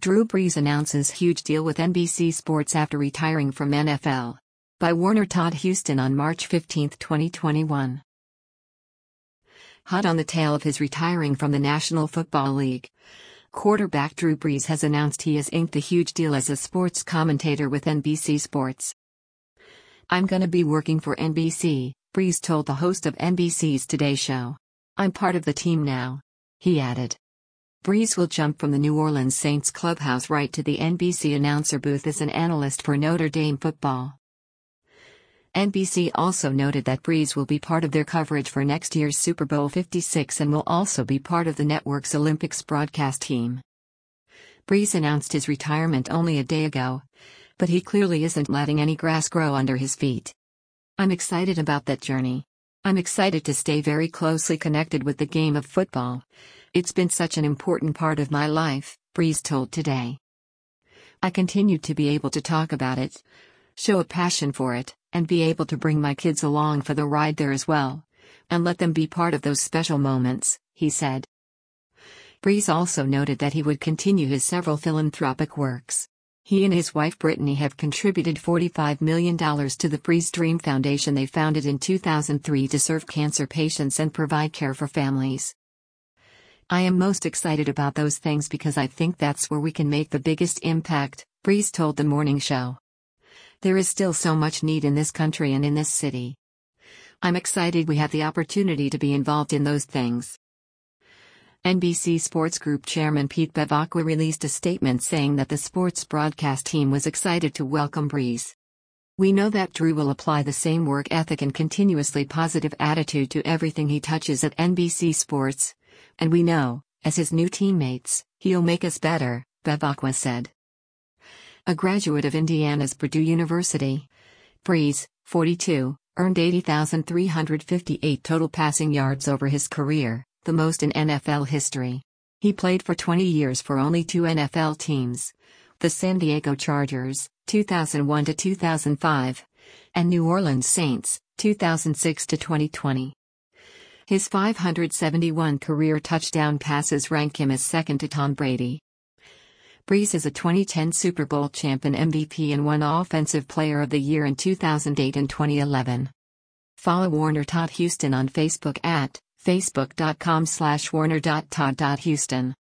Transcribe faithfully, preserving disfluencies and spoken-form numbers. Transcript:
Drew Brees announces huge deal with N B C Sports after retiring from N F L. By Warner Todd Huston on March fifteenth, twenty twenty-one. Hot on the tail of his retiring from the National Football League, quarterback Drew Brees has announced he has inked a huge deal as a sports commentator with N B C Sports. "I'm gonna be working for N B C," Brees told the host of N B C's Today Show. "I'm part of the team now," he added. Brees will jump from the New Orleans Saints clubhouse right to the N B C announcer booth as an analyst for Notre Dame football. N B C also noted that Brees will be part of their coverage for next year's Super Bowl fifty-six and will also be part of the network's Olympics broadcast team. Brees announced his retirement only a day ago, but he clearly isn't letting any grass grow under his feet. "I'm excited about that journey. I'm excited to stay very closely connected with the game of football. It's been such an important part of my life," Brees told Today. "I continue to be able to talk about it, show a passion for it, and be able to bring my kids along for the ride there as well, and let them be part of those special moments," he said. Brees also noted that he would continue his several philanthropic works. He and his wife Brittany have contributed forty-five million dollars to the Brees Dream Foundation they founded in two thousand three to serve cancer patients and provide care for families. "I am most excited about those things because I think that's where we can make the biggest impact," Brees told the morning show. "There is still so much need in this country and in this city. I'm excited we have the opportunity to be involved in those things." N B C Sports Group Chairman Pete Bevacqua released a statement saying that the sports broadcast team was excited to welcome Brees. "We know that Drew will apply the same work ethic and continuously positive attitude to everything he touches at N B C Sports, and we know, as his new teammates, he'll make us better," Bevacqua said. A graduate of Indiana's Purdue University, Brees, forty-two, earned eighty thousand three hundred fifty-eight total passing yards over his career, the most in N F L history. He played for twenty years for only two N F L teams, the San Diego Chargers, two thousand one to two thousand five, and New Orleans Saints, two thousand six to twenty twenty. His five hundred seventy-one career touchdown passes rank him as second to Tom Brady. Brees is a twenty ten Super Bowl champ and M V P and won Offensive Player of the Year in two thousand eight and twenty eleven. Follow Warner Todd Huston on Facebook at facebook dot com slash warner dot todd dot huston.